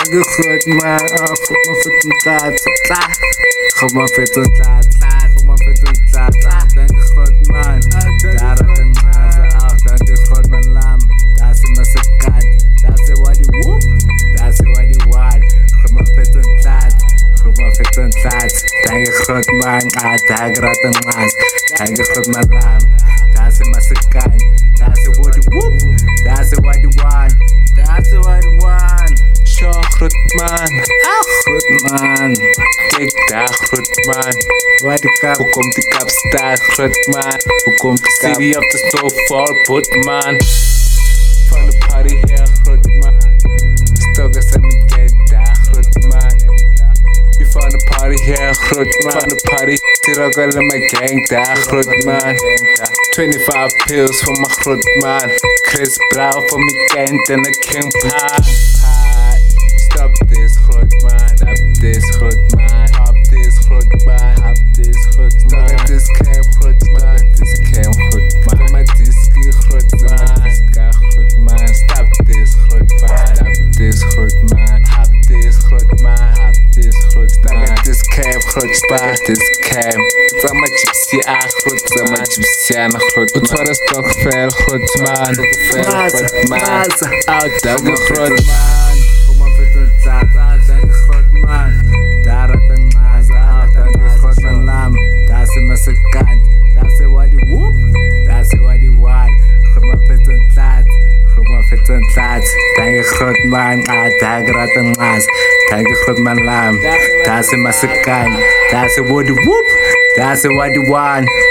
Danke goed man, goed man vet een taart. Goed man vet een taart, goed man vet een taart. Danke goed man, daar had een mazen af. Danke goed man lam, daar is een sekat. Daar is wat die woep, daar is wat die waan. Goed man vet een taart, goed man vet een taart. Danke goed man, daar had een maas. Danke goed man lam, daar is een sekat. Daar is wat die woep, daar is wat die waan. Daar is wat die waan. Zo groot man, Goed man, kijk daar groot man. waar die kap. Hoe komt die kap staan groot man? Hoe komt die kap? City op de snowfall put man. Van de party hier groot man. Stokken zijn bekend daar groot man. We van de party hier groot man. Van de party zit ook al in mijn gang daar groot man. 25 pills voor mijn groot man. Chris Brown voor mijn kent en een King Pie. Stop this groot man. Stop this groot man. Hop this groot man. Hop this groot man. Stop this camp groot man. This camp groot man. Stop my diskie groot man. Disca groot man. Stop this groot man. Stop this groot man. Hop this groot man. Hop this groot man. Stop this camp groot man. This camp. Stop my gypsy groot man. Stop my gypsy groot man. Het was toch veel groot man. Veel groot man. Oud dank groot man. Danke goed man, daar had een maas af. Danke goed man lam, daar is een sekat. Daar is wat die woep, daar is wat die waan. Goed man vet een taart, goed man vet een taart. Danke goed man, daar had een maas. Danke goed man lam, daar is een sekat. Daar is wat die woep, daar is wat die waan.